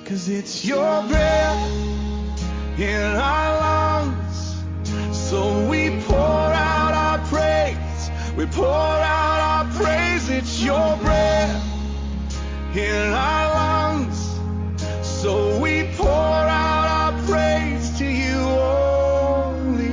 'Cause it's your breath in our lungs. So we pour out our praise. We pour out our praise. It's your breath in our lungs. So we pour out our praise to you only.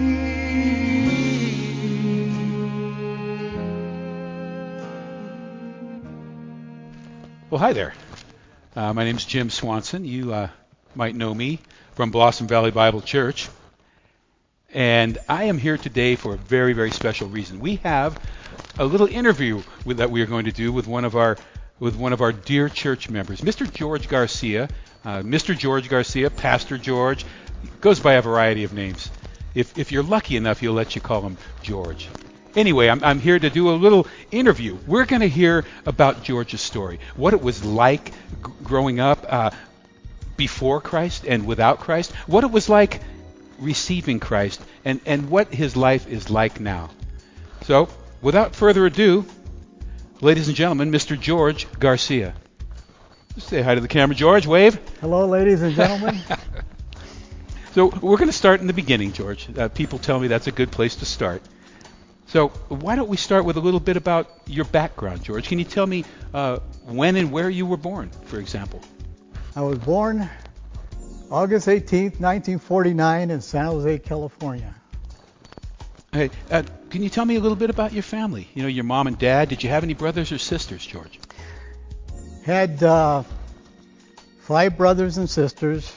Well, hi there. My name's Jim Swanson. You might know me from Blossom Valley Bible Church. And I am here today for a very, very special reason. We have a little interview that we are going to do with one of our dear church members, Mr. George Garcia. Mr. George Garcia, Pastor George, goes by a variety of names. If you're lucky enough, he'll let you call him George. Anyway, I'm here to do a little interview. We're going to hear about George's story, what it was like growing up before Christ and without Christ, what it was like receiving Christ, and what his life is like now. So, without further ado, ladies and gentlemen, Mr. George Garcia. Say hi to the camera, George. Wave. Hello, ladies and gentlemen. So we're going to start in the beginning, George. People tell me that's a good place to start. So why don't we start with a little bit about your background, George? Can you tell me when and where you were born, for example? I was born August 18th, 1949 in San Jose, California. Hey, can you tell me a little bit about your family? You know, your mom and dad. Did you have any brothers or sisters, George? Had 5 brothers and sisters.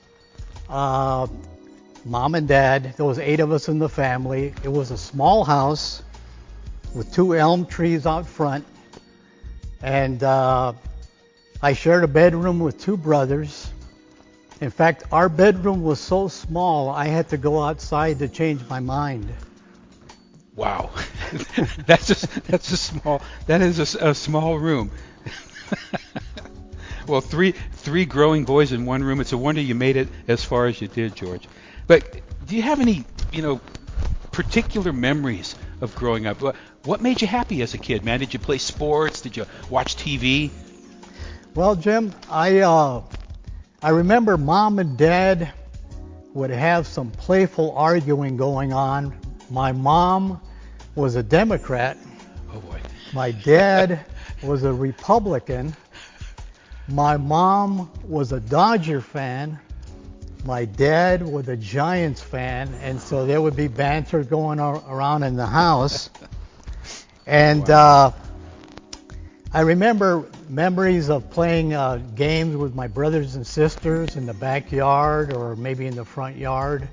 Mom and dad. There was 8 of us in the family. It was a small house with 2 elm trees out front. And I shared a bedroom with 2 brothers. In fact, our bedroom was so small, I had to go outside to change my mind. Wow, that is a small room. Well, three growing boys in one room. It's a wonder you made it as far as you did, George. But do you have any, particular memories of growing up? What made you happy as a kid, man? Did you play sports? Did you watch TV? Well, Jim, I remember Mom and Dad would have some playful arguing going on. My mom was a Democrat. Oh, boy. My dad was a Republican. My mom was a Dodger fan. My dad was a Giants fan. And so there would be banter going around in the house. And wow. I remember memories of playing games with my brothers and sisters in the backyard or maybe in the front yard.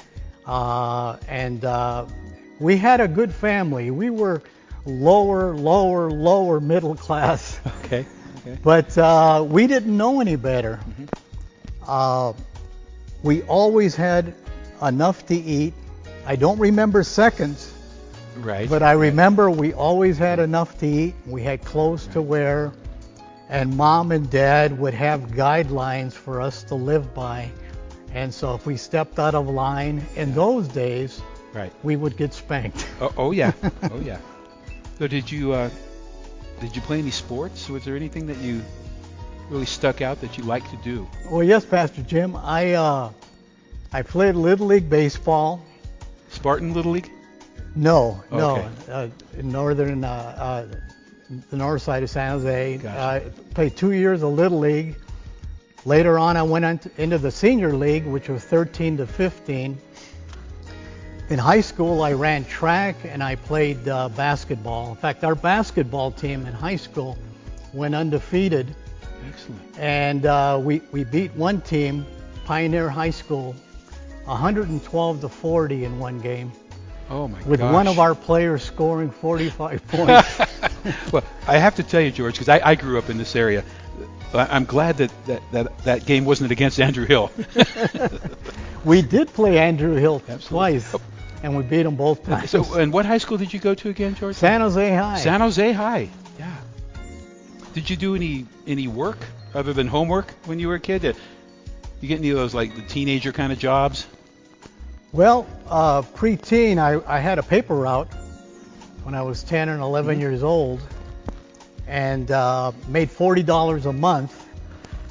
And we had a good family. We were lower middle class. Okay. But we didn't know any better. Mm-hmm. We always had enough to eat. I don't remember seconds. Right. But I remember we always had enough to eat. We had clothes to wear. And Mom and Dad would have guidelines for us to live by. And so if we stepped out of line in those days, right, we would get spanked. Oh yeah. Oh yeah. So did you play any sports? Was there anything that you really stuck out that you liked to do? Well, yes, Pastor Jim. I played Little League baseball. Spartan Little League? No. Okay. Northern, the north side of San Jose. Gotcha. I played 2 years of Little League. Later on, I went into the senior league, which was 13 to 15. In high school, I ran track and I played basketball. In fact, our basketball team in high school went undefeated. Excellent. And we beat one team, Pioneer High School, 112 to 40 in one game. Oh my with gosh. One of our players scoring 45 points. Well, I have to tell you, George, because I grew up in this area. I'm glad that game wasn't against Andrew Hill. We did play Andrew Hill Absolutely. twice, and we beat them both times. So, and what high school did you go to again, George? San Jose High. San Jose High. Yeah. Did you do any work other than homework when you were a kid? Did you get any of those like the teenager kind of jobs? Well, pre-teen, I had a paper route when I was 10 and 11 years old, and made $40 a month.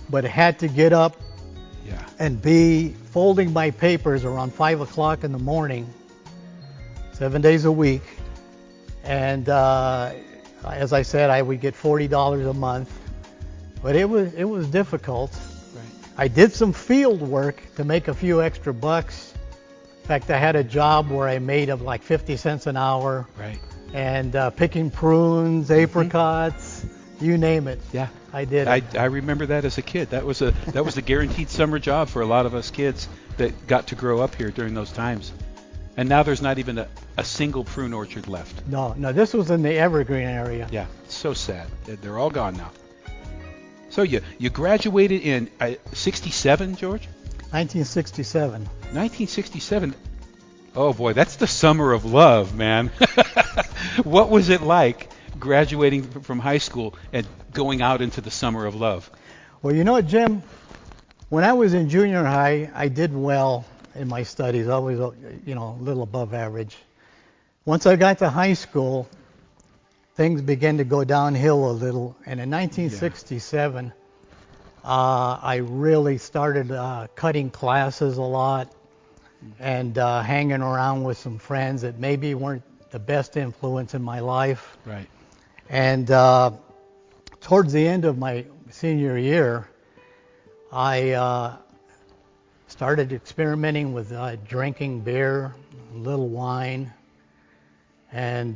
but had to get up Yeah. and be folding my papers around 5 o'clock in the morning, 7 days a week. And as I said, I would get $40 a month, but it was difficult. Right. I did some field work to make a few extra bucks. In fact, I had a job where I made up like 50 cents an hour, Right. and picking prunes, apricots, you name it. Yeah. I did it. I remember that as a kid. That was a guaranteed summer job for a lot of us kids that got to grow up here during those times. And now there's not even a single prune orchard left. No, this was in the Evergreen area. Yeah, so sad. They're all gone now. So you graduated in 67, George? 1967. 1967. Oh boy, that's the summer of love, man. What was it like graduating from high school and going out into the summer of love? Well, you know what, Jim? When I was in junior high, I did well in my studies, always, a little above average. Once I got to high school, things began to go downhill a little, and in 1967, I really started cutting classes a lot and hanging around with some friends that maybe weren't the best influence in my life. Right. And towards the end of my senior year, I started experimenting with drinking beer, a little wine, and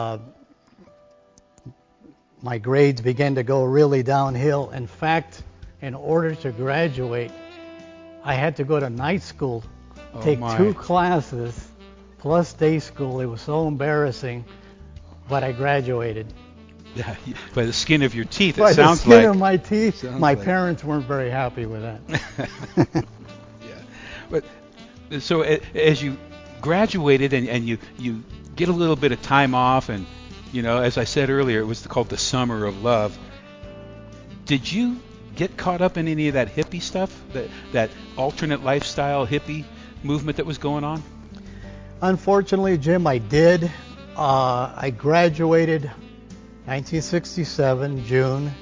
my grades began to go really downhill. In fact, in order to graduate, I had to go to night school, take 2 classes, plus day school. It was so embarrassing, but I graduated. Yeah, by the skin of your teeth, it By sounds the skin like. of my teeth. Sounds My like. parents weren't very happy with that. Yeah. But so as you graduated and you get a little bit of time off, and as I said earlier, it was called the summer of love. Did you get caught up in any of that hippie stuff, that alternate lifestyle hippie movement that was going on? Unfortunately, Jim, I did. I graduated 1967, June.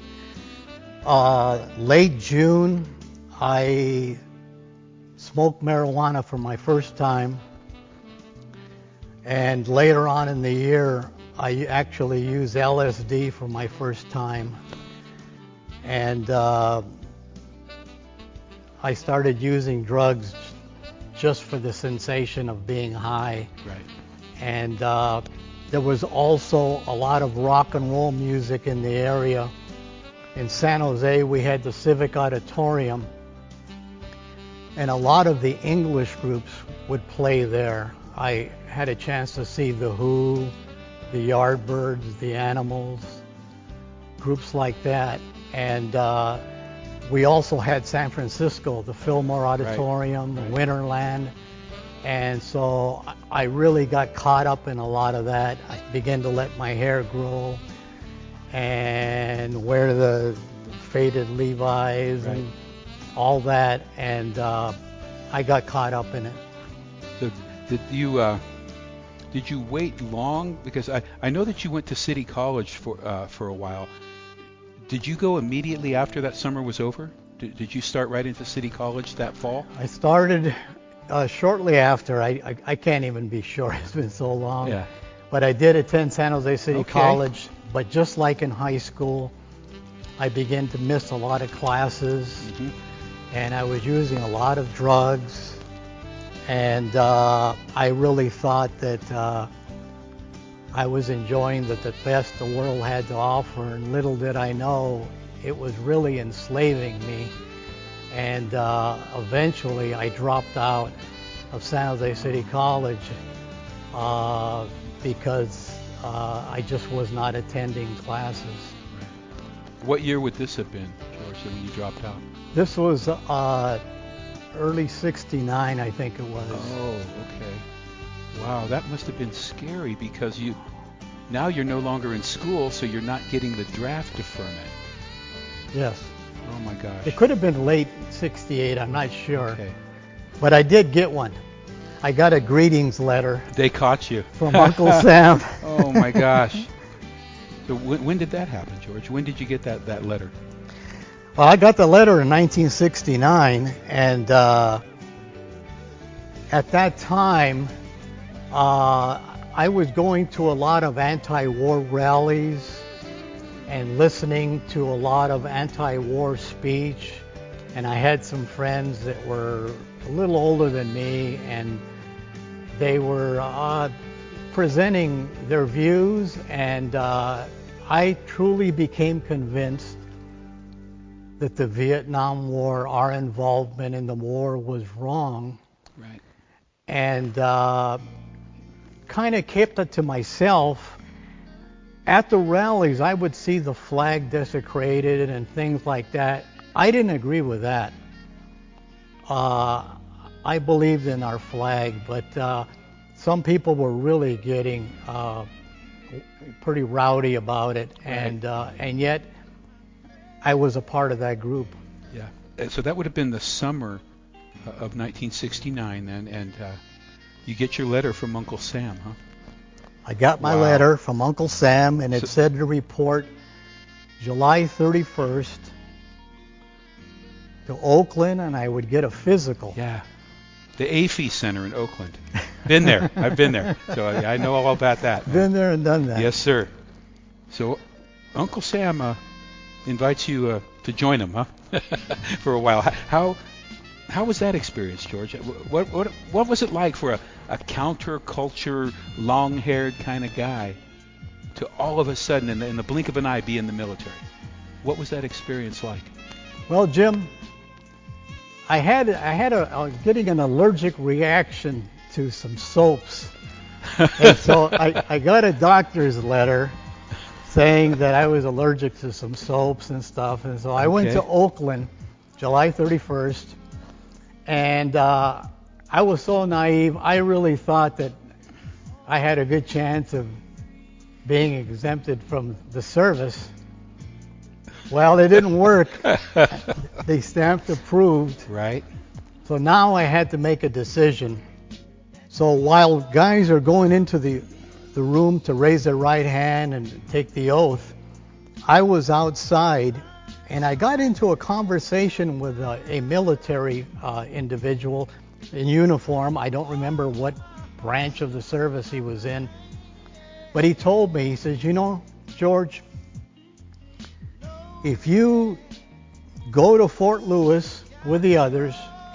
Late June, I smoked marijuana for my first time. And later on in the year, I actually used LSD for my first time. And I started using drugs just for the sensation of being high. Right. And there was also a lot of rock and roll music in the area. In San Jose, we had the Civic Auditorium, and a lot of the English groups would play there. I had a chance to see The Who, the Yardbirds, the Animals, groups like that. And we also had San Francisco, the Fillmore Auditorium, Right. Winterland. And so I really got caught up in a lot of that. I began to let my hair grow and wear the faded Levi's Right. and all that. And I got caught up in it. So did you wait long? Because I know that you went to City College for a while. Did you go immediately after that summer was over? Did you start right into City College that fall? I started shortly after. I can't even be sure. It's been so long. Yeah. But I did attend San Jose City Okay. College. But just like in high school, I began to miss a lot of classes. Mm-hmm. And I was using a lot of drugs. And I really thought that I was enjoying the best the world had to offer. And little did I know, it was really enslaving me. And eventually I dropped out of San Jose City College because I just was not attending classes. What year would this have been, George, when you dropped out? This was early '69, I think it was. Oh, okay. Wow, that must have been scary because now you're no longer in school, so you're not getting the draft deferment. Yes. Oh my gosh. It could have been late '68, I'm not sure. Okay. But I did get one. I got a greetings letter They caught you. from Uncle Sam. Oh my gosh. So when did that happen, George? When did you get that letter? Well, I got the letter in 1969, and at that time, I was going to a lot of anti-war rallies and listening to a lot of anti-war speech, and I had some friends that were a little older than me, and they were presenting their views, and I truly became convinced that the Vietnam War, our involvement in the war, was wrong. Right. And kind of kept it to myself. At the rallies, I would see the flag desecrated and things like that. I didn't agree with that. I believed in our flag, but some people were really getting pretty rowdy about it, Right. and yet I was a part of that group. Yeah. So that would have been the summer of 1969 then, and you get your letter from Uncle Sam, huh? I got my Wow. letter from Uncle Sam, and it So- said to report July 31st to Oakland, and I would get a physical. Yeah. The AFI Center in Oakland. Been there. I've been there. So I know all about that. Been there and done that. Yes, sir. So Uncle Sam invites you to join him, huh? For a while. How was that experience, George? What was it like for a counterculture, long-haired kind of guy to all of a sudden, in the blink of an eye, be in the military? What was that experience like? Well, Jim, I was getting an allergic reaction to some soaps, and so I got a doctor's letter saying that I was allergic to some soaps and stuff, and so I went to Okay. Oakland, July 31st, and I was so naive. I really thought that I had a good chance of being exempted from the service. Well, it didn't work. They stamped approved. Right. So now I had to make a decision. So while guys are going into the room to raise their right hand and take the oath, I was outside, and I got into a conversation with a military individual in uniform. I don't remember what branch of the service he was in, but he told me, he says, you know, George, if you go to Fort Lewis with the others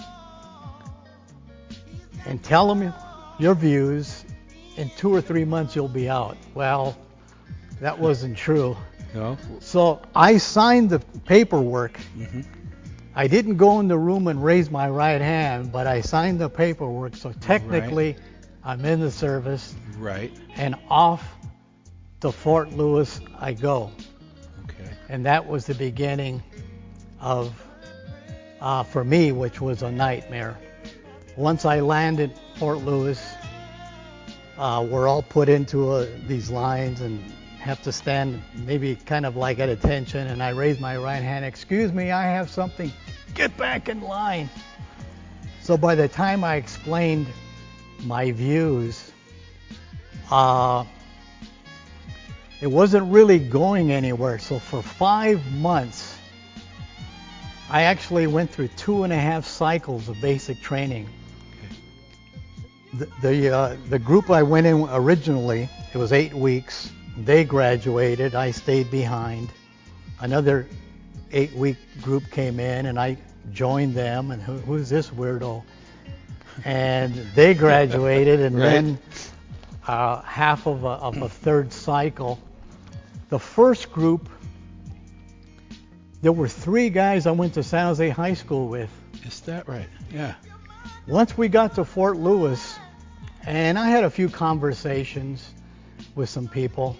and tell them your views, in 2 or 3 months you'll be out. Well, that wasn't true. No. So I signed the paperwork. Mm-hmm. I didn't go in the room and raise my right hand, but I signed the paperwork. So technically, I'm in the service, Right. and off to Fort Lewis I go. Okay. And that was the beginning of, for me, which was a nightmare. Once I landed Fort Lewis, we're all put into these lines and have to stand maybe kind of like at attention, and I raise my right hand, excuse me, I have something, get back in line. So by the time I explained my views, it wasn't really going anywhere. So for 5 months, I actually went through 2.5 cycles of basic training. The group I went in originally, it was 8 weeks. They graduated. I stayed behind. Another 8-week group came in, and I joined them. And who's this weirdo? And they graduated, and Right. then half of a third cycle. The first group, there were 3 guys I went to San Jose High School with. Is that right? Yeah. Once we got to Fort Lewis, and I had a few conversations with some people,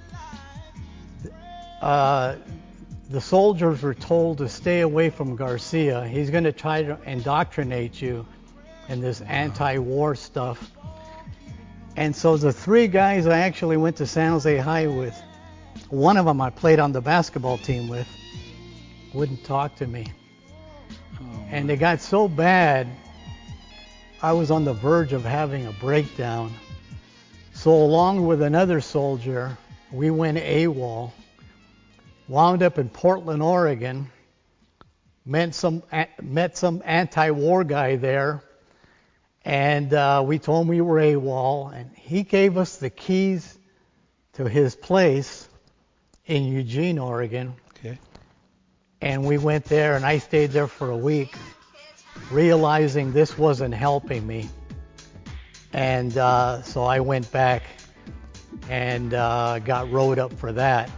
the soldiers were told to stay away from Garcia. He's going to try to indoctrinate you in this anti-war stuff. And so the 3 guys I actually went to San Jose High with, one of them I played on the basketball team with, wouldn't talk to me. And it got so bad, I was on the verge of having a breakdown. So along with another soldier, we went AWOL, wound up in Portland, Oregon, met some anti-war guy there, and we told him we were AWOL, and he gave us the keys to his place in Eugene, Oregon. Okay. And we went there, and I stayed there for a week, realizing this wasn't helping me. And so I went back and got wrote up for that.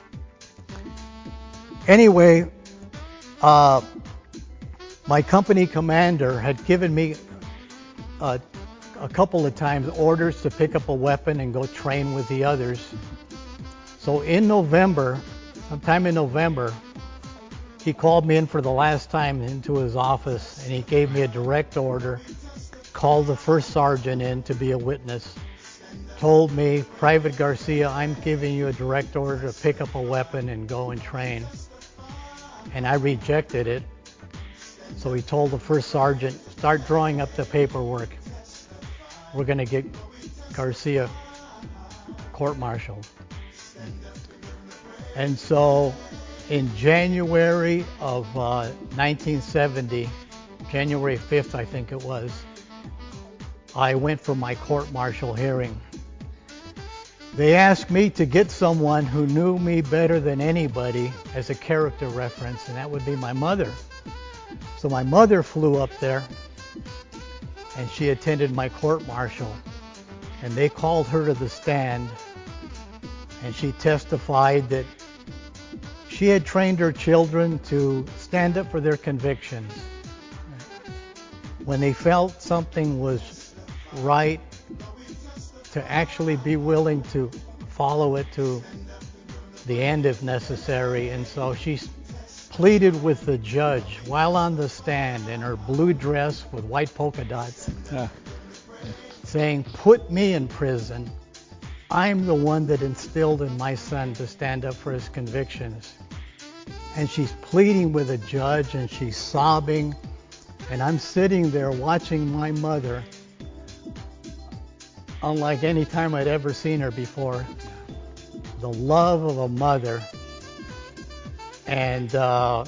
Anyway, my company commander had given me a couple of times orders to pick up a weapon and go train with the others. So in November, sometime in November, he called me in for the last time into his office, and he gave me a direct order, called the first sergeant in to be a witness, told me, Private Garcia, I'm giving you a direct order to pick up a weapon and go and train. And I rejected it. So he told the first sergeant, start drawing up the paperwork. We're going to get Garcia court-martialed. And so in January of 1970, January 5th, I think it was, I went for my court-martial hearing. They asked me to get someone who knew me better than anybody as a character reference, and that would be my mother. So my mother flew up there, and she attended my court-martial, and they called her to the stand, and she testified that she had trained her children to stand up for their convictions. When they felt something was right, to actually be willing to follow it to the end if necessary. And so she pleaded with the judge while on the stand in her blue dress with white polka dots, saying, put me in prison. I'm the one that instilled in my son to stand up for his convictions. And she's pleading with the judge, and she's sobbing, and I'm sitting there watching my mother, unlike any time I'd ever seen her before. The love of a mother. And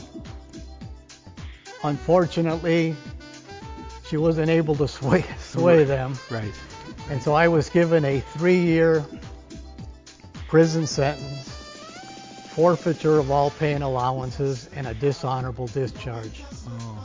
unfortunately, she wasn't able to sway them. Right. And so I was given a 3-year prison sentence, forfeiture of all pay and allowances, and a dishonorable discharge. Oh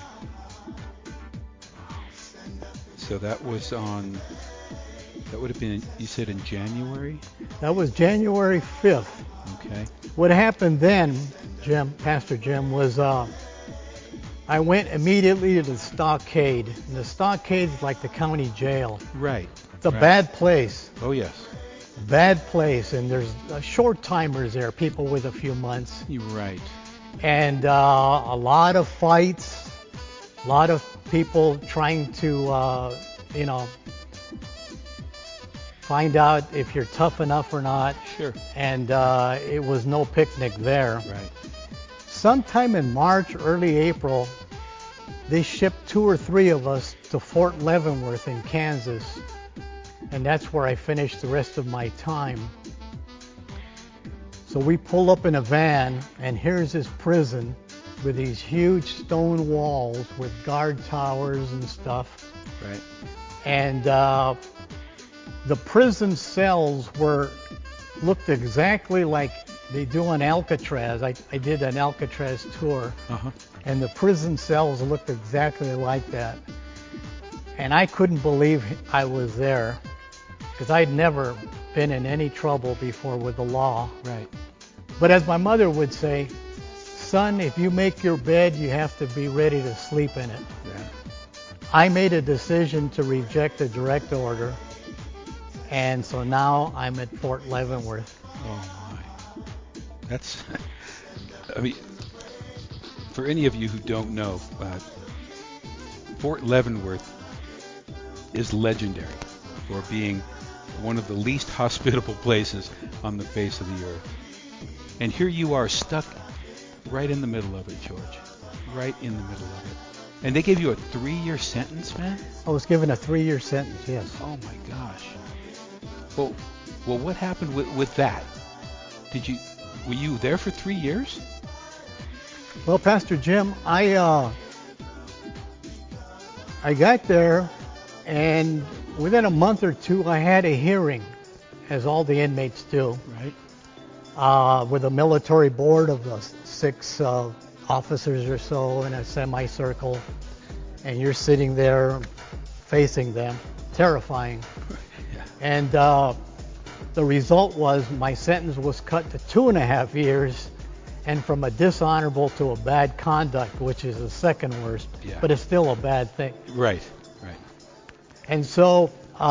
my. So that was that would have been, you said in January? That was January 5th. Okay. What happened then, Pastor Jim, was I went immediately to the stockade. And the stockade is like the county jail. Right. It's a bad place. Oh, yes. Bad place. And there's short timers there, people with a few months. You're right. And a lot of fights, a lot of people trying to, find out if you're tough enough or not. Sure. And it was no picnic there. Right. Sometime in March, early April, they shipped 2 or 3 of us to Fort Leavenworth in Kansas. And that's where I finished the rest of my time. So we pull up in a van, and here's this prison with these huge stone walls with guard towers and stuff. Right. And the prison cells looked exactly like they do on Alcatraz. I did an Alcatraz tour, and the prison cells looked exactly like that. And I couldn't believe I was there, because I'd never been in any trouble before with the law. Right. But as my mother would say, son, if you make your bed, you have to be ready to sleep in it. Yeah. I made a decision to reject the direct order. And so now I'm at Fort Leavenworth. Oh my. That's, I mean, for any of you who don't know, Fort Leavenworth is legendary for being one of the least hospitable places on the face of the earth. And here you are stuck right in the middle of it, George. Right in the middle of it. And they gave you a 3-year sentence, man? I was given a 3-year sentence, yes. Oh my gosh. Well, what happened with that? Were you there for 3 years? Well, Pastor Jim, I got there, and within a month or two, I had a hearing, as all the inmates do, Right. with a military board of 6 officers or so in a semicircle, and you're sitting there facing them, terrifying. Yeah. And the result was my sentence was cut to 2.5 years, and from a dishonorable to a bad conduct, which is the second worst, Yeah. but it's still a bad thing. Right. Right. And so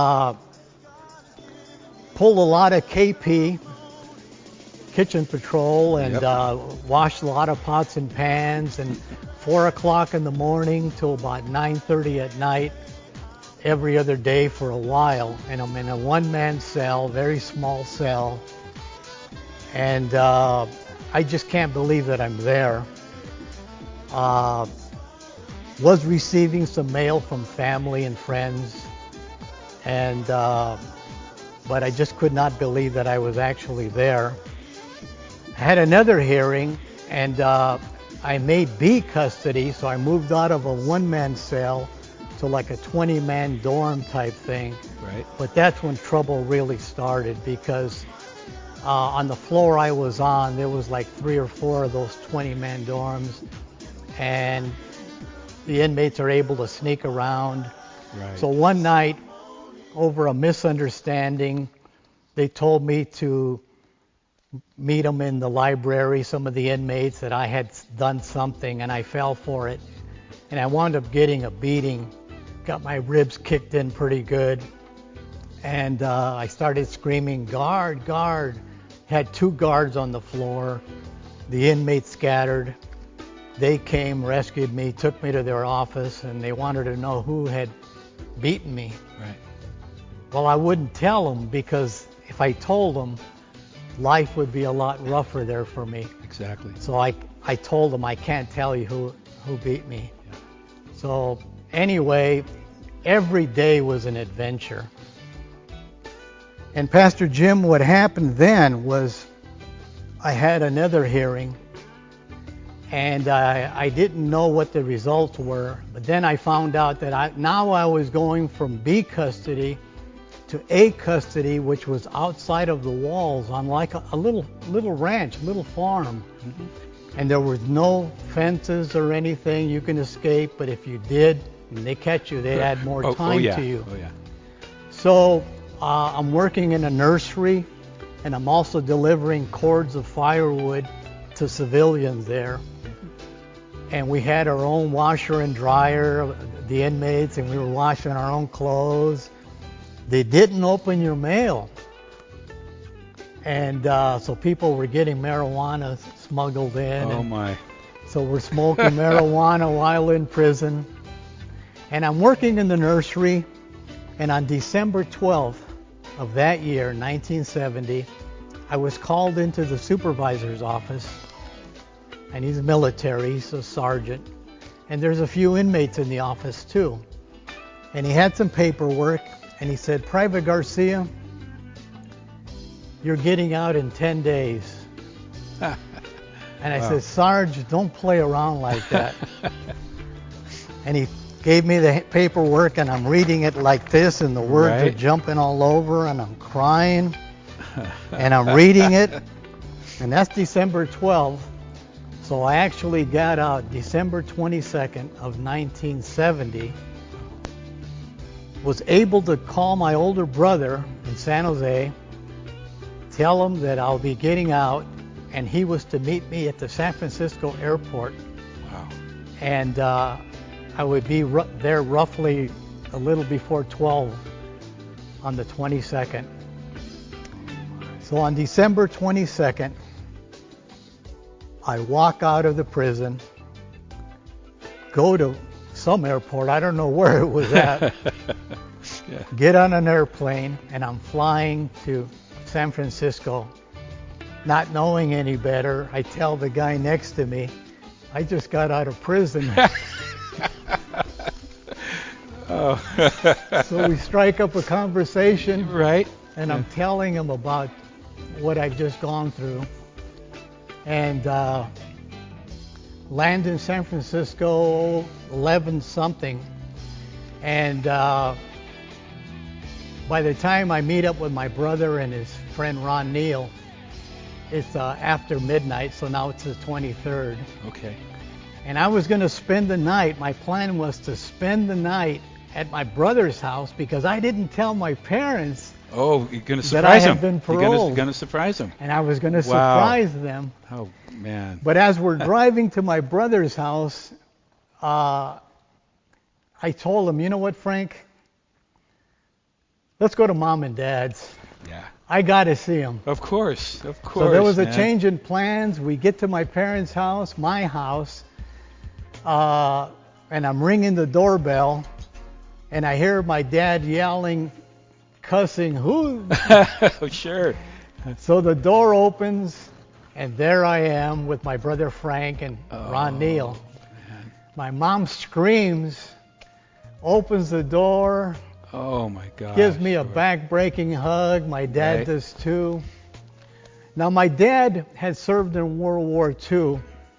pulled a lot of KP, kitchen patrol, and Yep. washed a lot of pots and pans, and 4 o'clock in the morning till about 9:30 at night every other day for a while. And I'm in a one-man cell, very small cell, and I just can't believe that I'm there. Was receiving some mail from family and friends, and but I just could not believe that I was actually there. I had another hearing, and I made B custody, so I moved out of a one-man cell to like a 20-man dorm type thing. Right. But that's when trouble really started, because on the floor I was on, there was like 3 or 4 of those 20-man dorms, and the inmates are able to sneak around. Right. So one night, over a misunderstanding, they told me to meet them in the library, some of the inmates, that I had done something, and I fell for it. And I wound up getting a beating, got my ribs kicked in pretty good, and I started screaming, "Guard, guard!" Had 2 guards on the floor. The inmates scattered. They came, rescued me, took me to their office, and they wanted to know who had beaten me. Right. Well, I wouldn't tell them, because if I told them, life would be a lot rougher there for me. Exactly. So I told them, I can't tell you who beat me. Yeah. So anyway, every day was an adventure. And Pastor Jim, what happened then was I had another hearing, and I didn't know what the results were. But then I found out that I was going from B custody to A custody, which was outside of the walls on like a little ranch, little farm. Mhm. And there was no fences or anything you can escape, but if you did, and they catch you, they'd add more time yeah. to you. Oh yeah. So I'm working in a nursery, and I'm also delivering cords of firewood to civilians there. And we had our own washer and dryer, the inmates, and we were washing our own clothes. They didn't open your mail. And so people were getting marijuana smuggled in. Oh and my. So we're smoking marijuana while in prison. And I'm working in the nursery, and on December 12th of that year, 1970, I was called into the supervisor's office, and he's military, he's a sergeant, and there's a few inmates in the office too. And he had some paperwork, and he said, "Private Garcia, you're getting out in 10 days. And I Wow. said, "Sarge, don't play around like that." And he gave me the paperwork, and I'm reading it like this, and the words are Right. jumping all over, and I'm crying, and I'm reading it, and that's December 12th. So I actually got out December 22nd of 1970, was able to call my older brother in San Jose, tell him that I'll be getting out, and he was to meet me at the San Francisco airport, Wow. and I would be there roughly a little before 12 on the 22nd. So on December 22nd, I walk out of the prison, go to some airport, I don't know where it was at, Yeah. get on an airplane, and I'm flying to San Francisco. Not knowing any better, I tell the guy next to me, "I just got out of prison." Oh. So we strike up a conversation, Right. and I'm telling him about what I've just gone through. And land in San Francisco 11 something, and by the time I meet up with my brother and his friend Ron Neal, it's after midnight, so now it's the 23rd. Okay. And I was going to spend the night. My plan was to spend the night at my brother's house because I didn't tell my parents Oh, you're going to that I surprise had him. been You're paroled. going to surprise him. And I was going to Wow. surprise them. Oh, man. But as we're driving to my brother's house, I told him, you know what, Frank? Let's go to Mom and Dad's. Yeah. I got to see them. Of course. Of course. So there was a man. change in plans. We get to my parents' house, my house, and I'm ringing the doorbell, and I hear my dad yelling, cussing, who? Oh, sure. So the door opens, and there I am with my brother Frank and Ron Neal. Man. My mom screams, opens the door, Oh, my God. gives me a back-breaking hug. My dad Right. does too. Now, my dad had served in World War II,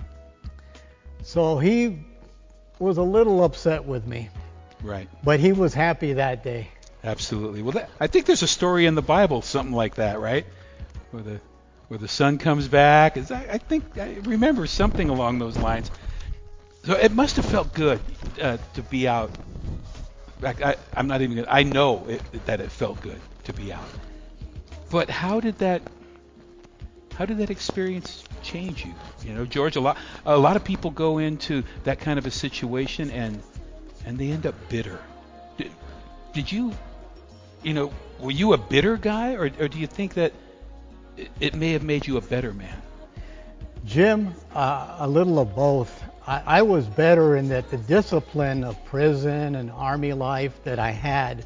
so he was a little upset with me, Right. but he was happy that day. Absolutely. Well, I think there's a story in the Bible, something like that, right? Where the son comes back. I think I remember something along those lines. So it must have felt good to be out. I'm not even. I know that it felt good to be out. But how did that experience change you? You know, George, a lot of people go into that kind of a situation and they end up bitter. Did you? You know, were you a bitter guy, or do you think that it may have made you a better man? Jim, a little of both. I was better in that the discipline of prison and army life that I had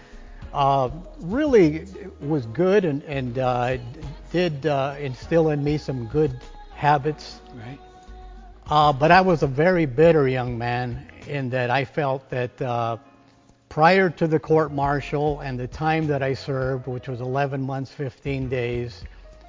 really was good and did instill in me some good habits. Right. But I was a very bitter young man in that I felt that prior to the court martial and the time that I served, which was 11 months, 15 days,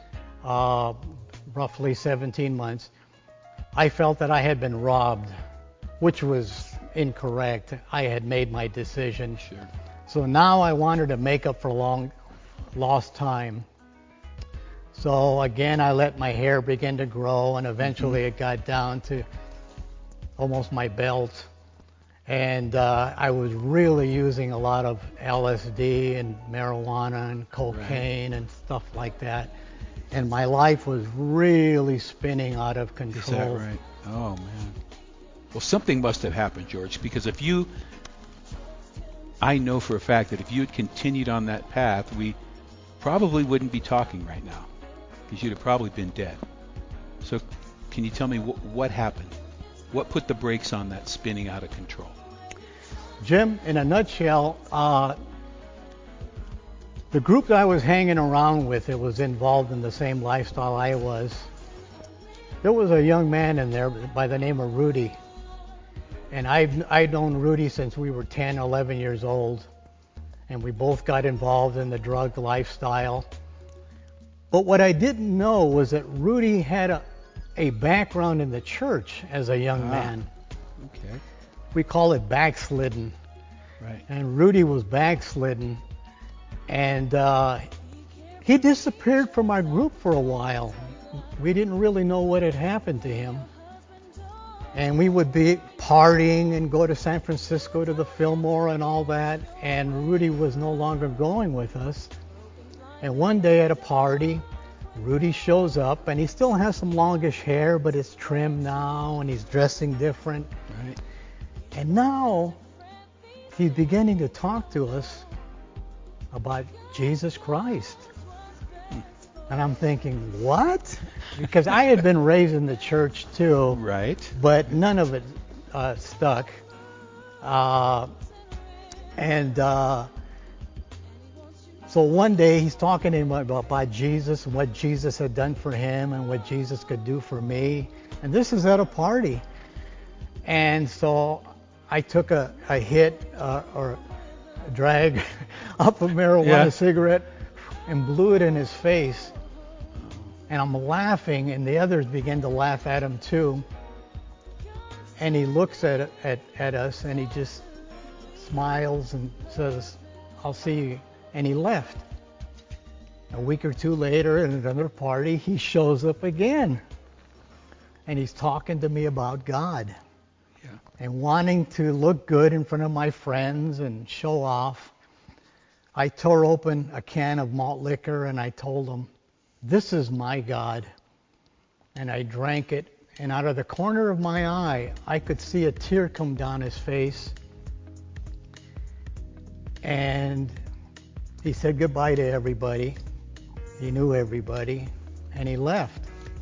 roughly 17 months, I felt that I had been robbed, which was incorrect. I had made my decision. Sure. So now I wanted to make up for long lost time. So again, I let my hair begin to grow, and eventually it got down to almost my belt. And I was really using a lot of LSD and marijuana and cocaine and stuff like that. And my life was really spinning out of control. Is that right? Oh, man. Well, something must have happened, George, because I know for a fact that if you had continued on that path, we probably wouldn't be talking right now, because you'd have probably been dead. So can you tell me what happened? What put the brakes on that spinning out of control? Jim, in a nutshell, the group that I was hanging around with, it was involved in the same lifestyle I was. There was a young man in there by the name of Rudy. And I'd known Rudy since we were 10, 11 years old. And we both got involved in the drug lifestyle. But what I didn't know was that Rudy had a background in the church as a young man. Okay. We call it backslidden. Right. And Rudy was backslidden. And he disappeared from our group for a while. We didn't really know what had happened to him. And we would be partying and go to San Francisco to the Fillmore and all that. And Rudy was no longer going with us. And one day at a party, Rudy shows up, and he still has some longish hair, but it's trimmed now, and he's dressing different. Right. And now he's beginning to talk to us about Jesus Christ. And I'm thinking, what? Because I had been raised in the church too, Right. but none of it stuck. So one day he's talking to him about Jesus and what Jesus had done for him and what Jesus could do for me. And this is at a party. And so I took a hit or a drag up a marijuana cigarette and blew it in his face. And I'm laughing, and the others began to laugh at him too. And he looks at us and he just smiles and says, "I'll see you." And he left. A week or two later, at another party, he shows up again. And he's talking to me about God. Yeah. And wanting to look good in front of my friends and show off. I tore open a can of malt liquor and I told him, "This is my God." And I drank it. And out of the corner of my eye, I could see a tear come down his face. And he said goodbye to everybody. He knew everybody. And he left.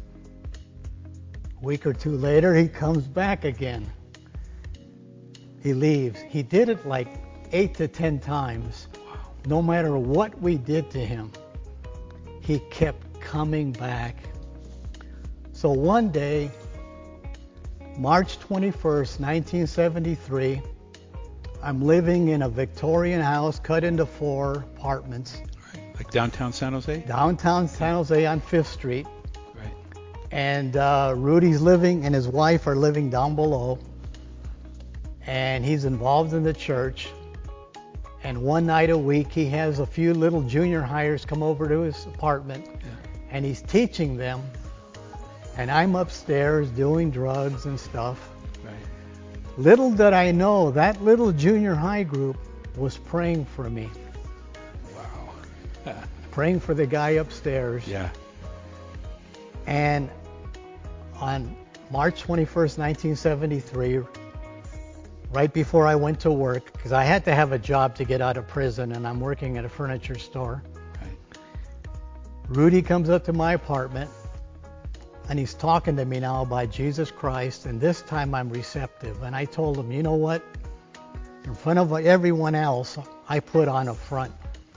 A week or two later, he comes back again. He leaves. He did it like 8 to 10 times. No matter what we did to him, he kept coming back. So one day, March 21st, 1973, I'm living in a Victorian house cut into 4 apartments. Right. Like downtown San Jose? Downtown San Jose on 5th Street. Right. And Rudy's living and his wife are living down below. And he's involved in the church. And one night a week, he has a few little junior hires come over to his apartment. Yeah. And he's teaching them. And I'm upstairs doing drugs and stuff. Right. Little did I know, that little junior high group was praying for me. Wow. Praying for the guy upstairs. Yeah. And on March 21st, 1973, right before I went to work, because I had to have a job to get out of prison, and I'm working at a furniture store. Right. Rudy comes up to my apartment, and he's talking to me now about Jesus Christ, and this time I'm receptive. And I told him, you know what? In front of everyone else, I put on a front.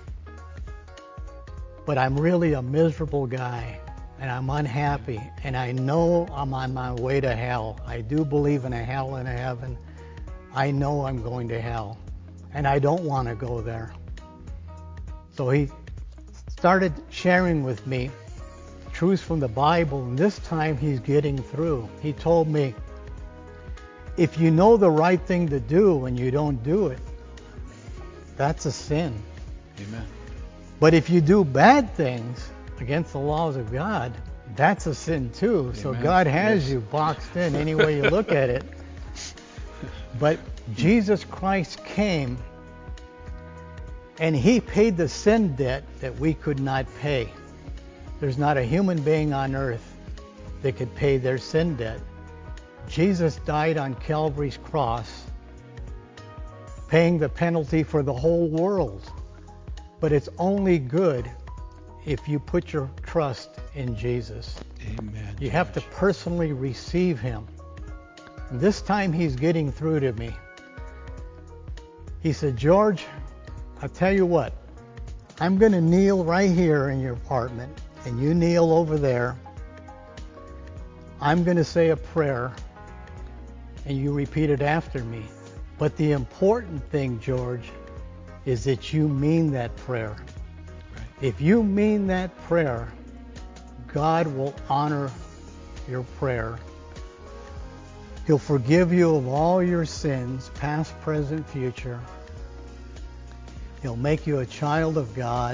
But I'm really a miserable guy, and I'm unhappy, and I know I'm on my way to hell. I do believe in a hell and a heaven. I know I'm going to hell, and I don't want to go there. So he started sharing with me truths from the Bible, and this time he's getting through. He told me, if you know the right thing to do and you don't do it, that's a sin. Amen. But if you do bad things against the laws of God, that's a sin too. Amen. So God has you boxed in any way you look at it. But Jesus Christ came and he paid the sin debt that we could not pay. There's not a human being on earth that could pay their sin debt. Jesus died on Calvary's cross, paying the penalty for the whole world. But it's only good if you put your trust in Jesus. Amen. You have to personally receive him. And this time he's getting through to me. He said, George, I'll tell you what, I'm going to kneel right here in your apartment, and you kneel over there. I'm going to say a prayer, and you repeat it after me. But the important thing, George, is that you mean that prayer. Right. If you mean that prayer, God will honor your prayer. He'll forgive you of all your sins, past, present, future. He'll make you a child of God,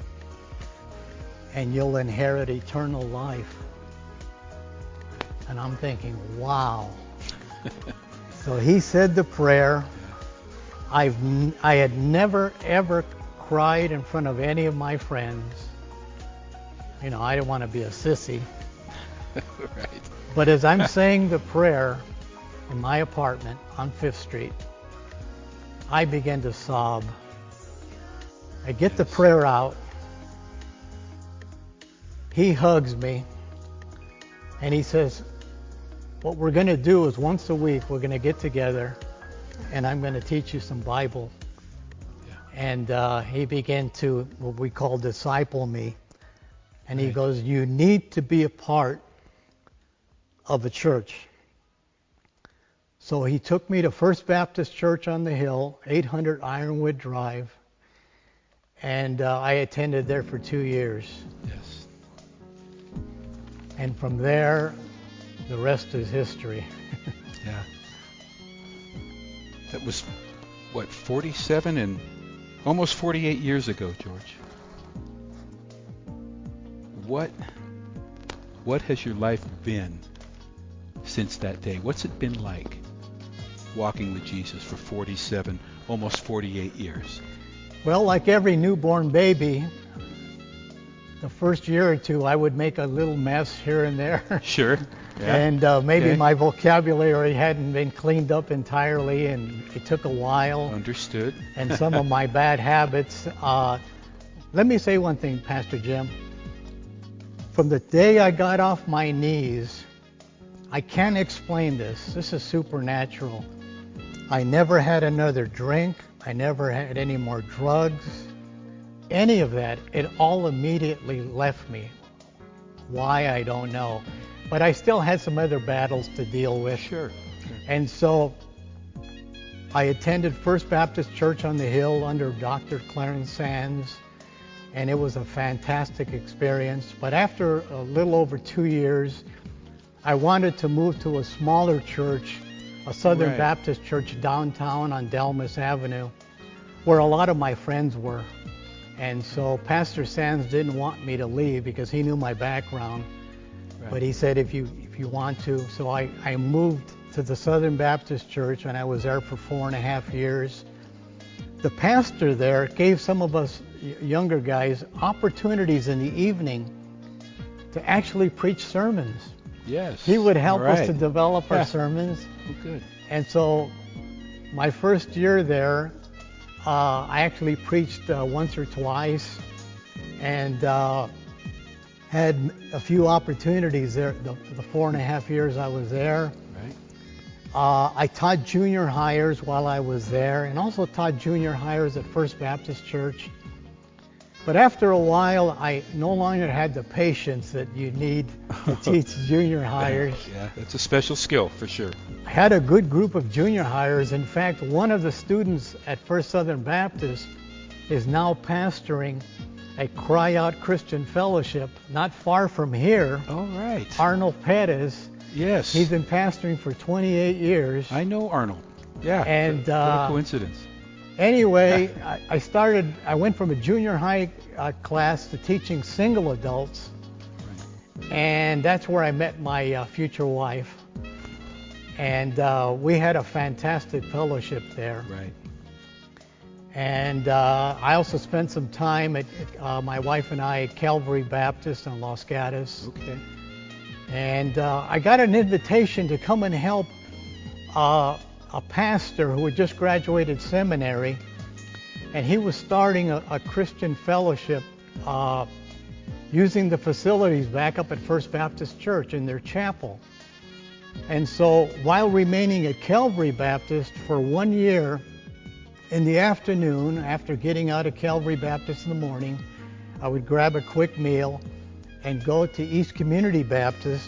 and you'll inherit eternal life. And I'm thinking, wow. So he said the prayer. I had never, ever cried in front of any of my friends. You know, I didn't want to be a sissy. Right. But as I'm saying the prayer in my apartment on 5th Street, I begin to sob. I get the prayer out. He hugs me, and he says, what we're going to do is once a week we're going to get together, and I'm going to teach you some Bible. Yeah. And he began to, what we call, disciple me. And he Right. goes, you need to be a part of a church. So he took me to First Baptist Church on the Hill, 800 Ironwood Drive. And I attended there for 2 years. Yes. And from there, the rest is history. Yeah. That was, 47 and almost 48 years ago, George. What has your life been since that day? What's it been like walking with Jesus for 47, almost 48 years? Well, like every newborn baby, the first year or two I would make a little mess here and there. Sure. Yeah. And maybe Okay. my vocabulary hadn't been cleaned up entirely, and it took a while. Understood. And some of my bad habits. Let me say one thing, Pastor Jim. From the day I got off my knees, I can't explain this. This is supernatural. I never had another drink. I never had any more drugs. Any of that. It all immediately left me. Why, I don't know. But I still had some other battles to deal with. Sure. And so I attended First Baptist Church on the Hill under Dr. Clarence Sands, and it was a fantastic experience. But after a little over 2 years, I wanted to move to a smaller church, a Southern Right. Baptist church downtown on Delmas Avenue, where a lot of my friends were. And so Pastor Sands didn't want me to leave because he knew my background. Right. But he said, if you want to. So I moved to the Southern Baptist Church, and I was there for 4.5 years. The pastor there gave some of us younger guys opportunities in the evening to actually preach sermons. Yes. He would help All us right. to develop our Yeah. sermons. Oh, good. And so my first year there, I actually preached once or twice, and had a few opportunities there the 4.5 years I was there. Right. I taught junior hires while I was there, and also taught junior hires at First Baptist Church. But after a while, I no longer had the patience that you need to teach junior hires. Yeah, that's a special skill for sure. I had a good group of junior hires. In fact, one of the students at First Southern Baptist is now pastoring at Cry Out Christian Fellowship, not far from here. All right. Arnold Pettis. Yes. He's been pastoring for 28 years. I know Arnold. Yeah. And, what a coincidence. Anyway, I went from a junior high class to teaching single adults, and that's where I met my future wife. And we had a fantastic fellowship there. Right. And I also spent some time at my wife and I at Calvary Baptist in Los Gatos. Okay. And I got an invitation to come and help a pastor who had just graduated seminary, and he was starting a Christian fellowship using the facilities back up at First Baptist Church in their chapel. And so while remaining at Calvary Baptist for 1 year, in the afternoon, after getting out of Calvary Baptist in the morning, I would grab a quick meal and go to East Community Baptist.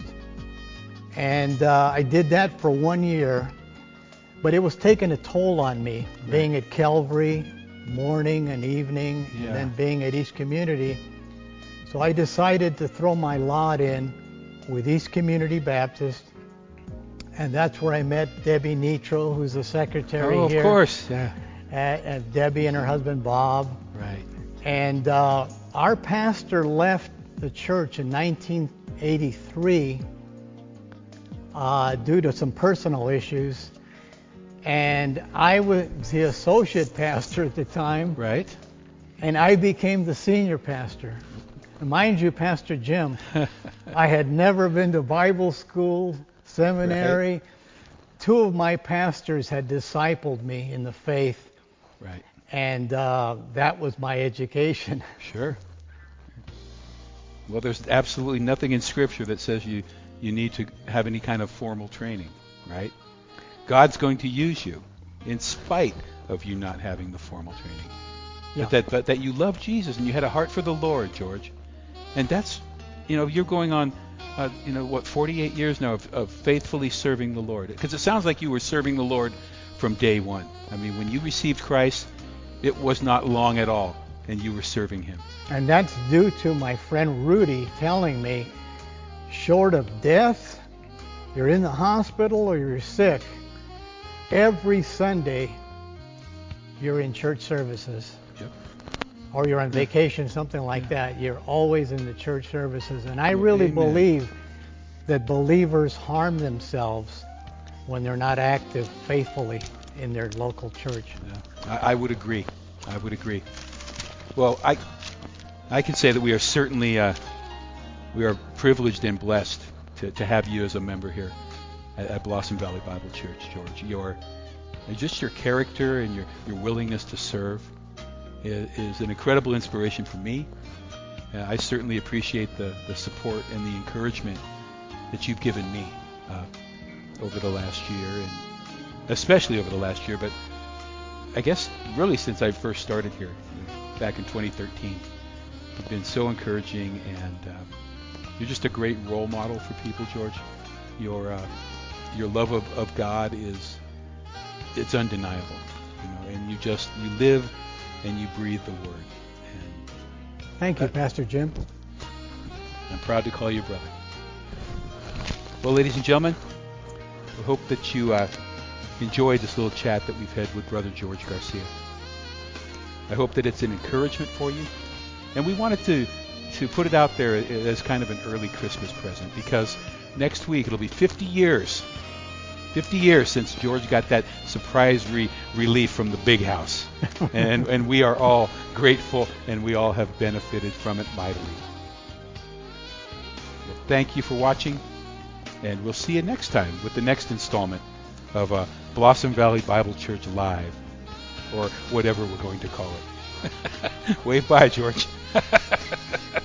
And I did that for 1 year. But it was taking a toll on me, being at Calvary morning and evening, Yeah. and then being at East Community. So I decided to throw my lot in with East Community Baptist, and that's where I met Debbie Nitro, who's the secretary Oh, here. of course. Yeah. And Debbie and her husband Bob. Right. And our pastor left the church in 1983 due to some personal issues. And I was the associate pastor at the time, Right. and I became the senior pastor. And mind you, Pastor Jim, I had never been to Bible school, seminary. Right. 2 of my pastors had discipled me in the faith, Right. and that was my education. Sure. Well, there's absolutely nothing in Scripture that says you need to have any kind of formal training, right? God's going to use you in spite of you not having the formal training. Yeah. But that you love Jesus and you had a heart for the Lord, George. And that's, you're going on, 48 years now of faithfully serving the Lord. Because it sounds like you were serving the Lord from day one. I mean, when you received Christ, it was not long at all, and you were serving Him. And that's due to my friend Rudy telling me, short of death, you're in the hospital or you're sick, every Sunday you're in church services. Yep. Or you're on vacation, something like that. You're always in the church services. And I Well, really amen. believe that believers harm themselves when they're not active faithfully in their local church. Yeah, I would agree. I would agree. Well, I can say that we are certainly we are privileged and blessed to have you as a member here at Blossom Valley Bible Church, George. Just your character and your willingness to serve is an incredible inspiration for me. I certainly appreciate the support and the encouragement that you've given me over the last year, and especially over the last year, but I guess really since I first started here back in 2013. You've been so encouraging, and you're just a great role model for people, George. Your love of God it's undeniable, and you live and you breathe the Word. And Thank you, Pastor Jim. I'm proud to call you brother. Well, ladies and gentlemen, we hope that you enjoyed this little chat that we've had with Brother George Garcia. I hope that it's an encouragement for you, and we wanted to put it out there as kind of an early Christmas present, because next week it'll be 50 years since George got that surprise relief from the big house. and we are all grateful, and we all have benefited from it mightily. Well, thank you for watching, and we'll see you next time with the next installment of Blossom Valley Bible Church Live, or whatever we're going to call it. Wave bye, George.